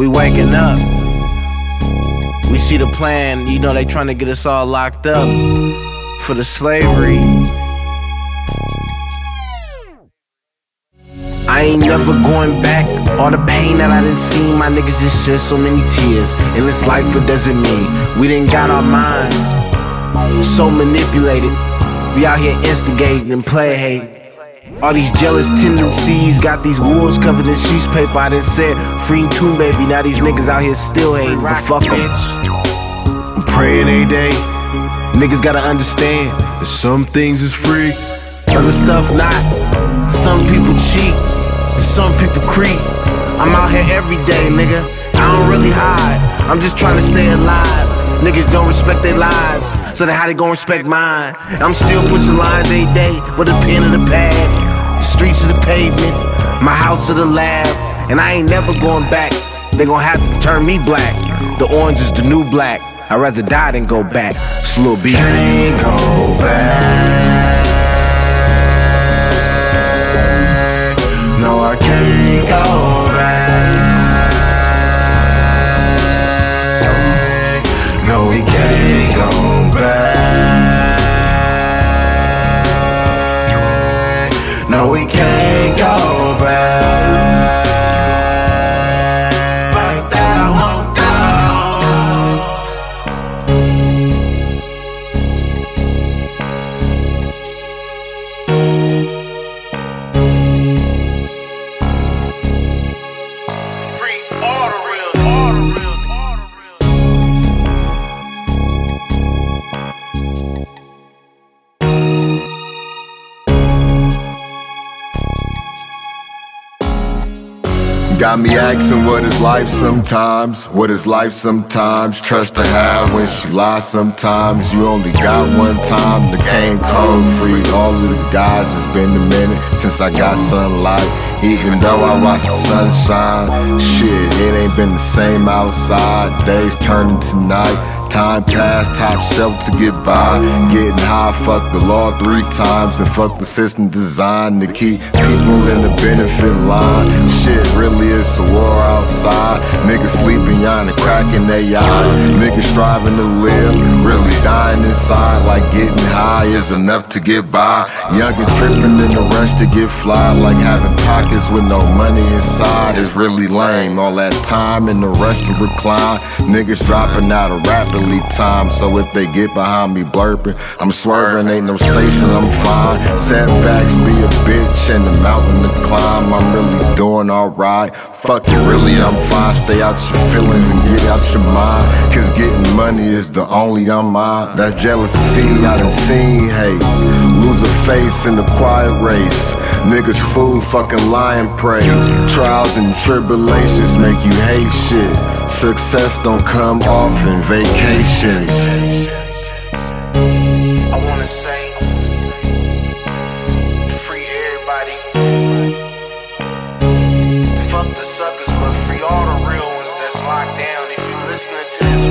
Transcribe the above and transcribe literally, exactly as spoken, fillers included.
waking up. We see the plan, you know they trying to get us all locked up for the slavery. I ain't never going back. All the pain that I done seen, my niggas just shed so many tears. In this life, what does it mean? We done got our minds so manipulated. We out here instigating and play hate. All these jealous tendencies got these wars covered in sheets paper. I done said free tune, baby. Now these niggas out here still hating, but fuck them. I'm praying every day. Niggas gotta understand that some things is free, other stuff not. Some people cheat, some people creep. I'm out here every day, nigga. I don't really hide, I'm just trying to stay alive. Niggas don't respect their lives, so then how they gon' respect mine? I'm still pushing lines every day with a pen and a pad. The streets of the pavement, my house to the lab, and I ain't never going back. They gon' have to turn me black. The orange is the new black. I'd rather die than go back. It's a little beat. Can't go back. No, I can't go back. No, we can't go back. No, we can't go back. Fuck that, I won't go. Free all the real, all the real, all the real. Got me asking what is life sometimes, what is life sometimes. Trust to have when she lies sometimes. You only got one time. The cane cold freeze. All of the guys, it's been a minute since I got sunlight. Even though I watch the sunshine, shit, it ain't been the same outside. Days turning to night. Time passed, top shelf to get by. Getting high, fuck the law three times. And fuck the system designed to keep people in the benefit line. Shit really is a war outside. Niggas sleeping behind the crack in their eyes. Niggas striving to live, really dying inside. Like getting high is enough to get by. Young and tripping in the rush to get fly. Like having pockets with no money inside is really lame. All that time in the rush to recline. Niggas dropping out of rapidly time. So if they get behind me blurping, I'm swerving, ain't no station, I'm fine. Setbacks be a bitch and the mountain to climb. I'm really doing alright. Fuck it, really, I'm fine. Stay out your feelings and get out your mind. Cause getting money is the only I'm mine. That jealousy I done seen hate. Lose a face in the quiet race. Niggas fool, fucking lying prey. Trials and tribulations make you hate shit. Success don't come off in vacations. I wanna say, free everybody. Fuck the suckers, but free all the real ones that's locked down. If you listening to this